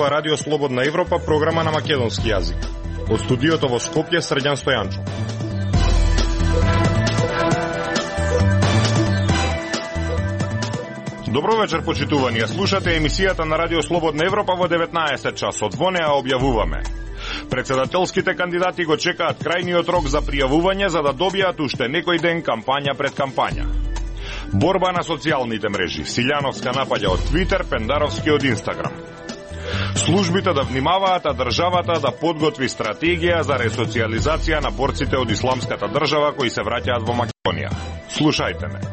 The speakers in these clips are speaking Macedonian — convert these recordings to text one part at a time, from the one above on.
слушнува Радио Слободна Европа, програма на македонски јазик. Од студиото во Скопје, Срđan Стојанчо. Добро вечер, почитувани. Слушате емисијата на Радио Слободна Европа во 19 часот. Во неа објавуваме: председателските кандидати го чекаат крајниот рок за пријавување за да добијат уште некој ден кампања пред кампања. Борба на социјалните мрежи. Силјановска напаѓа од Твитер, Пендаровски од Инстаграм. Службите да внимаваат, а државата да подготви стратегија за ресоциализација на борците од исламската држава кои се враќаат во Македонија. Слушајте ме.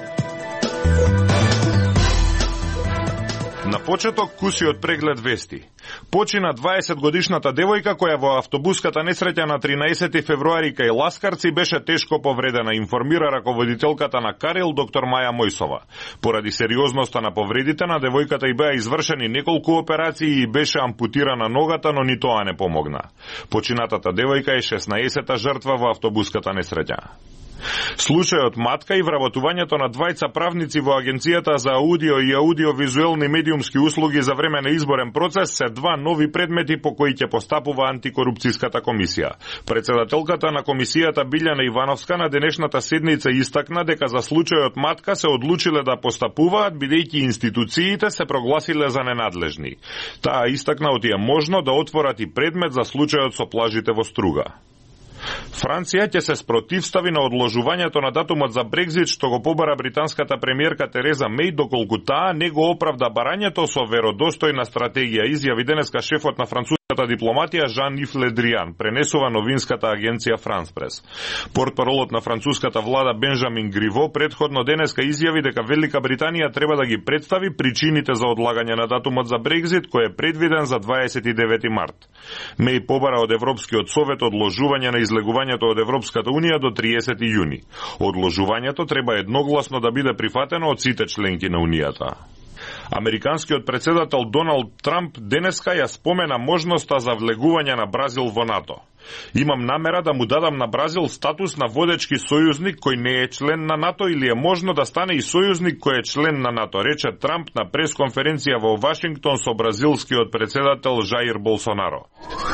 На почеток куси од преглед вести. Почина 20-годишната девојка која во автобуската несреќа на 13 февруари кај Ласкарци беше тешко повредена, информира раководителката на Карел доктор Маја Мојсова. Поради сериозноста на повредите на девојката и беа извршени неколку операции и беше ампутирана ногата, но ни тоа не помогна. Починатата девојка е 16-та жртва во автобуската несреќа. Случајот Матка и вработувањето на двајца правници во Агенцијата за аудио и аудиовизуелни медиумски услуги за време на изборен процес се два нови предмети по кои ќе постапува антикорупцијската комисија. Председателката на комисијата Билјана Ивановска на денешната седница истакна дека за случајот Матка се одлучиле да постапуваат бидејќи институциите се прогласиле за ненадлежни. Таа истакна оти е можно да отворат и предмет за случајот со плажите во Струга. Франција ќе се спротивстави на одложувањето на датумот за Брекзит што го побара британската премиерка Тереза Меј доколку таа не го оправда барањето со веродостојна стратегија, изјави денеска шефот на француската дипломатија Жан-Ив Ле Дриан, пренесува новинската агенција Франс Прес. Портпаролот на француската влада Бенжамин Гриво претходно денеска изјави дека Велика Британија треба да ги представи причините за одлагање на датумот за Брекзит кој е предвиден за 29 март. Меј побара од Европскиот совет одложување на излегувањето од Европската Унија до 30 јуни. Одложувањето треба едногласно да биде прифатено од сите членки на Унијата. Американскиот председател Доналд Трамп денеска ја спомена можноста за влегување на Бразил во НАТО. Имам намера да му дадам на Бразил статус на водечки сојузник кој не е член на НАТО или е можно да стане и сојузник кој е член на НАТО, рече Трамп на пресконференција во Вашингтон со бразилскиот председател Жаир Болсонаро.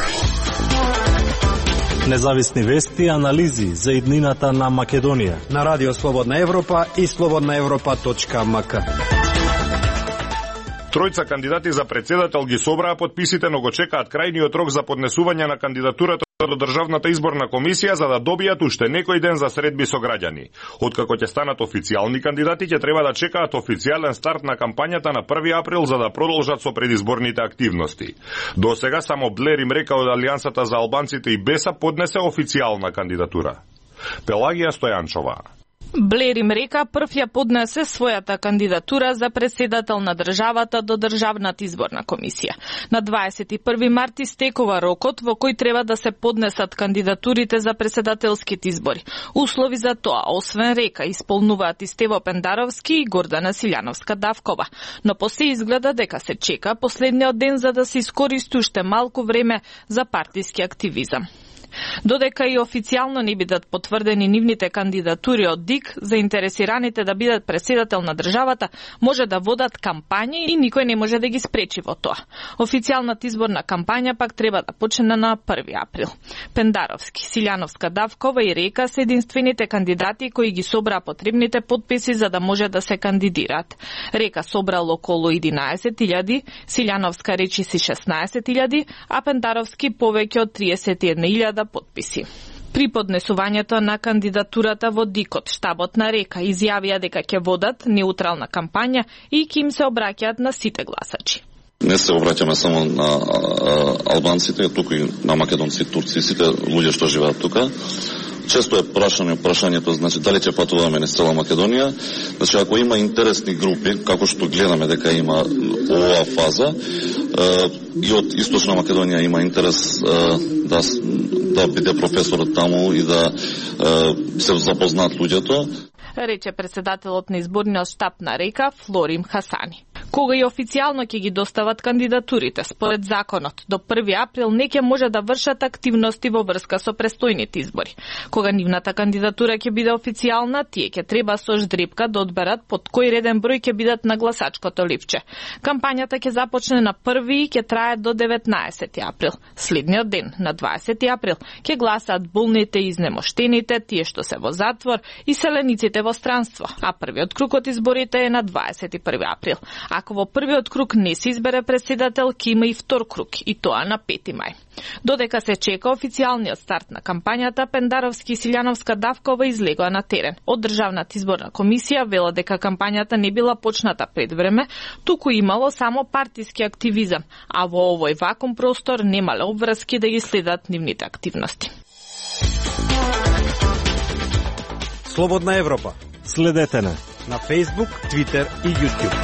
Независни вести и анализи за иднината на Македонија на Радио Слободна Европа и slobodnaevropa.mk. Тројца кандидати за председател ги собраа потписите, но го чекаат крајниот рок за поднесување на кандидатурата до Државната изборна комисија за да добијат уште некој ден за средби со граѓани. Откако ќе станат официјални кандидати, ќе треба да чекаат официјален старт на кампањата на 1 април за да продолжат со предизборните активности. До сега само Блер им река од Алијансата за албанците и Беса поднесе официјална кандидатура. Пелагија Стојанчова. Блер им река прв ја поднесе својата кандидатура за председател на државата до Државната изборна комисија. На 21 март истекува рокот во кој треба да се поднесат кандидатурите за председателските избори. Услови за тоа, освен река, исполнуваат и Стево Пендаровски и Гордана Силјановска-Давкова. Но после изгледа дека се чека последниот ден за да се искористи уште малку време за партиски активизам. Додека и официјално не бидат потврдени нивните кандидатури од ДИК, заинтересираните да бидат председател на државата може да водат кампањи и никој не може да ги спречи во тоа. Официјалната изборна кампања пак треба да почне на 1 април. Пендаровски, Силјановска-Давкова и Река се единствените кандидати кои ги собраа потребните потписи за да може да се кандидираат. Река собрал околу 11.000, Силјановска речиси 16.000, а Пендаровски повеќе од 31.000 подписи. При поднесувањето на кандидатурата во ДИКот, штабот на Река изјавија дека ќе водат неутрална кампања и ќе им се обраќаат на сите гласачи. Не се обраќаме само на албанците, туку и на македонци, турци, сите луѓе што живеат тука. Често е прашањето, значи, дали ќе патуваме низ цела Македонија. Значи, ако има интересни групи, како што гледаме дека има оваа фаза, и од Источна Македонија има интерес да биде професорот таму и да се запознаат луѓето, рече председателот на изборниот штаб на Река Флорим Хасани. Кога и официјално ќе ги достават кандидатурите, според законот, до 1 април не ќе може да вршат активности во врска со престојните избори. Кога нивната кандидатура ќе биде официјална, тие ќе треба со ждрипка да одберат под кој реден број ќе бидат на гласачкото липче. Кампањата ќе започне на 1 и ќе трае до 19 април. Следниот ден, на 20 април, ќе гласаат болните и изнемоштените, тие што се во затвор и селениците во странство, а првиот круг од изборите е на 21 април. Ако во првиот круг не се избере председател, ќе има и втор круг, и тоа на 5 мај. Додека се чека официјалниот старт на кампањата, Пендаровски и Силјановска Давкова излегоа на терен. Од Државната изборна комисија вело дека кампањата не била почната пред време, туку имало само партиски активизам, а во овој вакуум простор немале обврски да ги следат нивните активности. Слободна Европа. Следете на Facebook, Twitter и YouTube.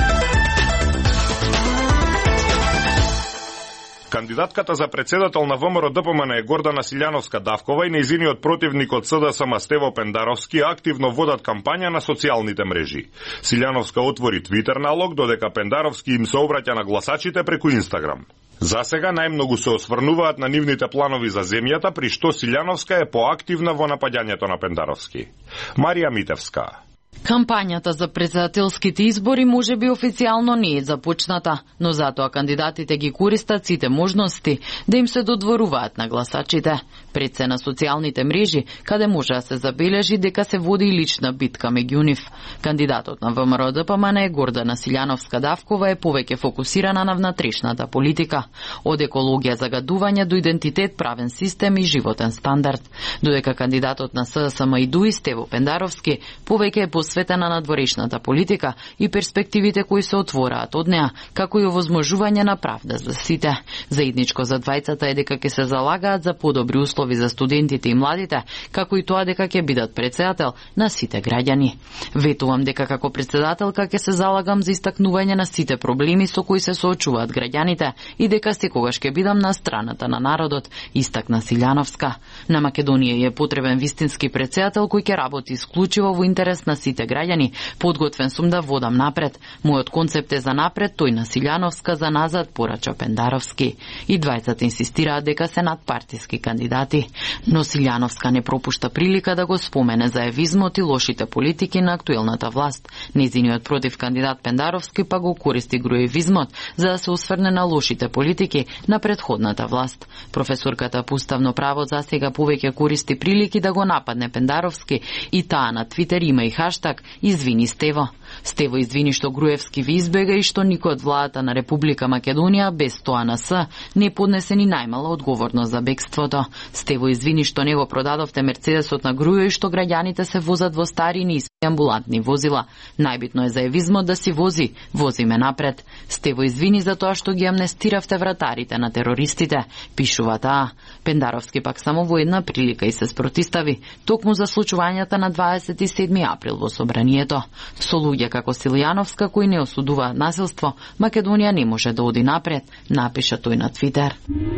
Кандидатката за председател на ВМРО ДПМН е Гордана Силјановска Давкова и нејзиниот противник од СДСМ Стево Пендаровски активно водат кампања на социјалните мрежи. Силјановска отвори Твитер налог, додека Пендаровски им се обраќа на гласачите преку Инстаграм. За сега најмногу се осврнуваат на нивните планови за земјата, при што Силјановска е поактивна во напаѓањето на Пендаровски. Марија Митевска. Кампањата за председателските избори можеби официјално не е започната, но затоа кандидатите ги користат сите можности да им се додворуваат на гласачите. Пред се на социјалните мрежи, каде може да се забележи дека се води лична битка меѓу нив. Кандидатот на ВМРО ДПМН е Гордана Силјановска Давкова е повеќе фокусирана на внатрешната политика, од екологија, загадување до идентитет, правен систем и животен стандард, додека кандидатот на СДСМ и ДУИ Стево Пендаровски повеќе е посветена на дворешната политика и перспективите кои се отвораат од неа, како и овозможување на правда за сите. Заедничко за двајцата е дека ќе се залагаат за подобри услови за студентите и младите, како и тоа дека ќе бидат председател на сите граѓани. Ветувам дека како председателка ќе се залагам за истакнување на сите проблеми со кои се соочуваат граѓаните и дека секогаш ќе бидам на страната на народот, истакна Силјановска. На Македонија е потребен вистински председател кој ќе работи исклучиво во интерес на сите граѓани. Подготвен сум да водам напред. Мојот концепт е за напред, тој на Силјановска за назад, порача Пендаровски. И двајцата инсистираат дека се надпартиски кандидати. Но Силјановска не пропушта прилика да го спомене за евизмот и лошите политики на актуелната власт. Незиниот против кандидат Пендаровски па го користи груевизмот за да се осврне на лошите политики на претходната власт. Професорката по уставно право засега повеќе користи прилики да го нападне Пендаровски и таа на Твитер има и хаштаг «Извини Стево». Стево извини што Груевски ви избега и што никој од владата на Република Македонија без тоа на С не поднесе ни најмала одговорност за бегството. Стево извини што не го продадовте Мерцедесот на Грујо и што граѓаните се возат во стари ниски амбулантни возила. Најбитно е за евизмот да си вози ме напред. Стево извини за тоа што ги амнестиравте вратарите на терористите, пишува таа. Пендаровски пак само во една прилика и се спротистави, токму за случувањата на 27 април во собранието. Со луѓе како Силјановска кои не осудуваат насилство, Македонија не може да оди напред, напиша тој на Твитер.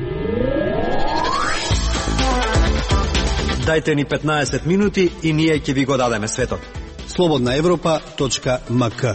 Дайте ни 15 минути и ние ќе ви го дадеме светот. slobodnaevropa.mk.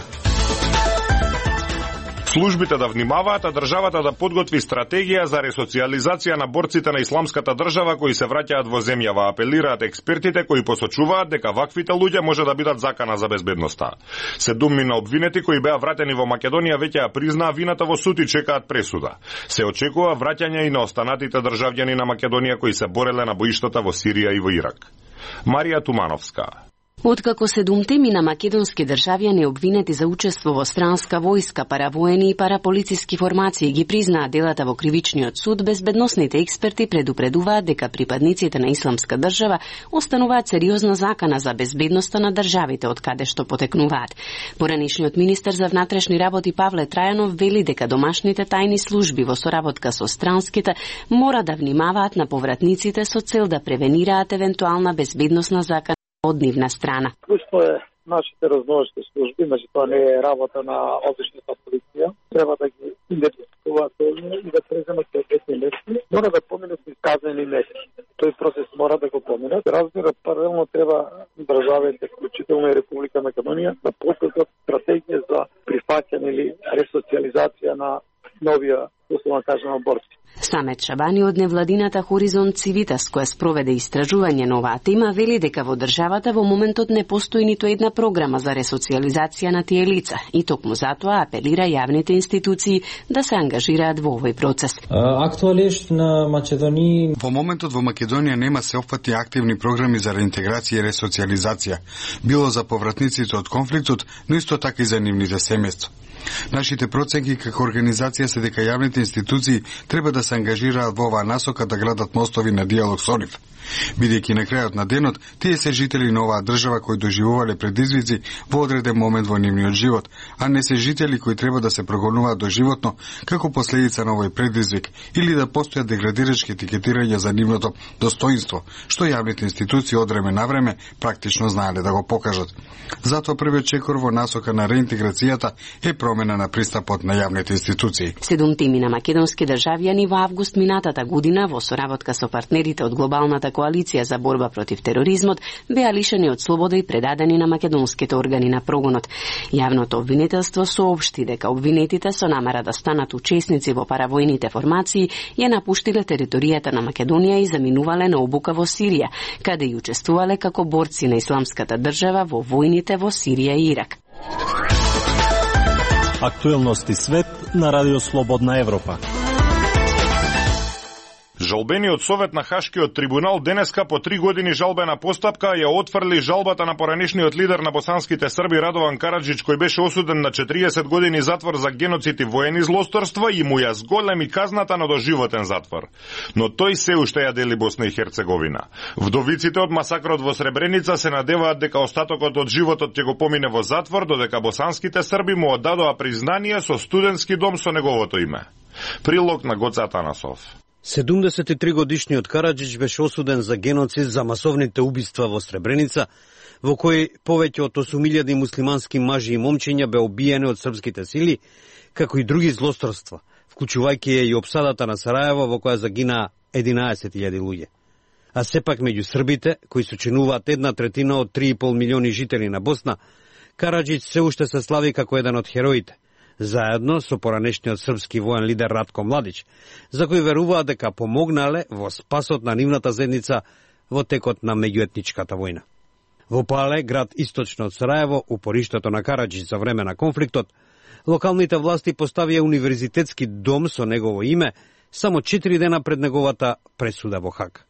Службите да внимаваат, а државата да подготви стратегија за ресоциализација на борците на исламската држава кои се враќаат во земјава, апелираат експертите кои посочуваат дека ваквите луѓе може да бидат закана за безбедноста. 7 обвинети кои беа вратени во Македонија веќе ја признаа вината во суд и чекаат пресуда. Се очекува враќање и на останатите државјани на Македонија кои се бореле на боиштата во Сирија и во Ирак. Марија Тумановска. Откако 7 македонски државјани обвинети за учество во странска војска, паравоени и параполициски формации ги признаа делата во кривичниот суд, безбедносните експерти предупредуваат дека припадниците на исламска држава остануваат сериозна закана за безбедноста на државите од каде што потекнуваат. Поранишниот министер за внатрешни работи Павле Трајанов вели дека домашните тајни служби во соработка со странските мора да внимаваат на повратниците со цел да превенираат евентуална безбедносна закана од нивна страна. Клучно е нашите разновачни служби, значи тоа не е работа на обичната полиција, треба да ги идентификуваат и да преземат съответни мерки. Мора да поминат изказани мерки. Тој процес мора да го поминат. Разбира, паралелно треба државите, вклучително и Република Македонија, да подготват стратегија за враќање или ресоциализација на новија, условно кажано, борци. Самет Шабани од невладината Хоризонт Цивитас, која спроведе истражување на оваа тема, вели дека во државата во моментот не постои ниту една програма за ресоциализација на тие лица и токму затоа апелира јавните институции да се ангажираат во овој процес. Актуалешт на Македонија. Во моментот во Македонија нема сеопфатни активни програми за реинтеграција и ресоциализација, било за повратниците од конфликтот, но исто така и за нивните семејства. Нашите проценки како организација се дека јавните институции треба да се ангажираат во оваа насока да градат мостови на диалог со нив. Бидејќи на крајот на денот, тие се жители на оваа држава кои доживувале предизвици во одреден момент во нивниот живот, а не се жители кои треба да се прогонуваат доживотно како последица на овој предизвик или да постојат деградирачки етикетирања за нивното достоинство, што јавните институции од време на време практично знаеле да го покажат. Затоа првиот чекор во насока на реинтеграцијата е промена на пристапот на јавните институции. 7 на македонски државјани во август минатата година во соработка со партнерите од глобалната коалиција за борба против тероризмот беа лишени од слобода и предадени на македонските органи на прогонот. Јавното обвинителство соопшти дека обвинетите со намера да станат учесници во паравојните формации ја напуштиле територијата на Македонија и заминувале на обука во Сирија, каде и учествувале како борци на исламската држава во војните во Сирија и Ирак. Актуелности свет на Радио Слободна Европа. Жалбениот совет на Хашкиот трибунал денеска по 3 години жалбена постапка ја отфрли жалбата на поранешниот лидер на босанските срби Радован Караджич, кој беше осуден на 40 години затвор за геноцид и воени злосторства и му ја зголеми казната на доживотен затвор. Но тој се уште ја дели Босна и Херцеговина. Вдовиците од масакрот во Сребреница се надеваат дека остатокот од животот ќе го помине во затвор, додека босанските срби му оддадоа признание со студентски дом со неговото име. Прилог на Гоце Атанасов. 73-годишниот Караджич беше осуден за геноцид за масовните убиства во Сребреница, во кои повеќе од 8.000 муслимански мажи и момчиња беа убиени од српските сили, како и други злосторства, вклучувајќи и опсадата на Сараево, во која загинаа 11.000 луѓе. А сепак меѓу србите, кои сочинуваат 1/3 од 3,5 милиони жители на Босна, Караджич се уште се слави како еден од хероите, заедно со поранешниот српски воен лидер Ratko Mladić, за кој веруваат дека помогнале во спасот на нивната заедница во текот на меѓуетничката војна. Во Пале, град источно од Сараево, упориштето на Караджич за време на конфликтот, локалните власти поставија универзитетски дом со негово име само 4 дена пред неговата пресуда во Хаг.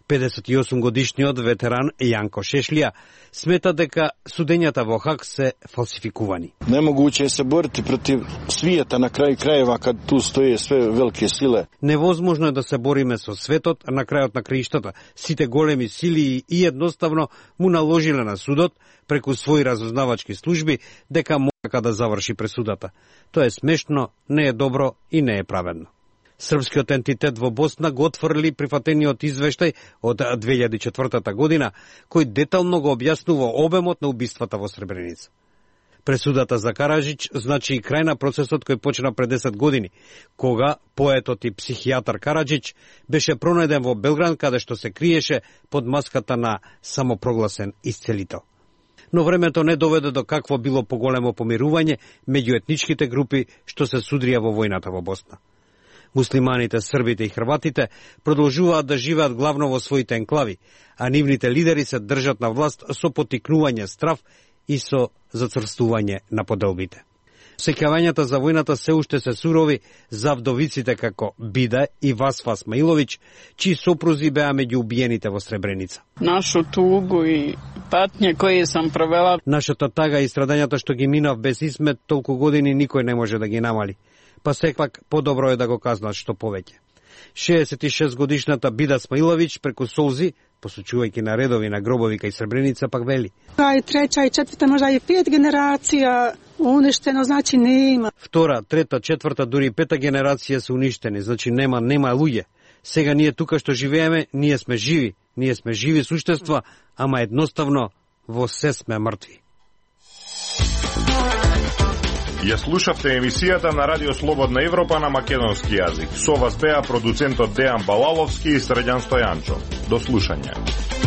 58-годишниот ветеран Јанко Шешлија смета дека судењата во Хаг се фалсификувани. Немогуче е се борити против свијета на крај крајева кад ту стои све велики силе. Невозможно е да се бориме со светот, а на крајот на краиштата сите големи сили и едноставно му наложиле на судот преку своји разузнавачки служби дека мора да заврши пресудата. Тоа е смешно, не е добро и не е праведно. Српскиот ентитет во Босна го отфрли прифатениот извештај од 2004 година, кој детално го објаснува обемот на убиствата во Сребреница. Пресудата за Караджич значи и крај на процесот кој почна пред 10 години, кога поетот и психијатар Караджич беше пронајден во Белград, каде што се криеше под маската на самопрогласен исцелител. Но времето не доведе до какво било поголемо помирување меѓу етничките групи што се судрија во војната во Босна. Муслиманите, србите и хрватите продолжуваат да живеат главно во своите енклави, а нивните лидери се држат на власт со поттикнување страв и со зацрстување на поделбите. Сеќавањата за војната се уште се сурови за вдовиците како Бида и Васфа Смаиловиќ, чии сопрузи беа меѓу убиените во Сребреница. Нашу тугу и патње кои сам провела. Нашата тага и страдањата што ги минав без измет толку години никој не може да ги намали. Па сепак подобро е да го казнат што повеќе. 66 годишната Бида Смаиловиќ преку солзи, посочувајќи на редови на гробови кај Сребреница, пак вели: И трета и четврта, можда и 5 генерација уништено, значи нема. Втора, трета, четврта, дури 5 генерација се уништени, значи нема луѓе. Сега ние тука што живееме, ние сме живи суштества, ама едноставно во се сме мртви. Ја слушавте емисијата на Радио Слободна Европа на македонски јазик. Со вас беа продуцентот Дејан Балаловски и Срđan Стојанчо. До слушање.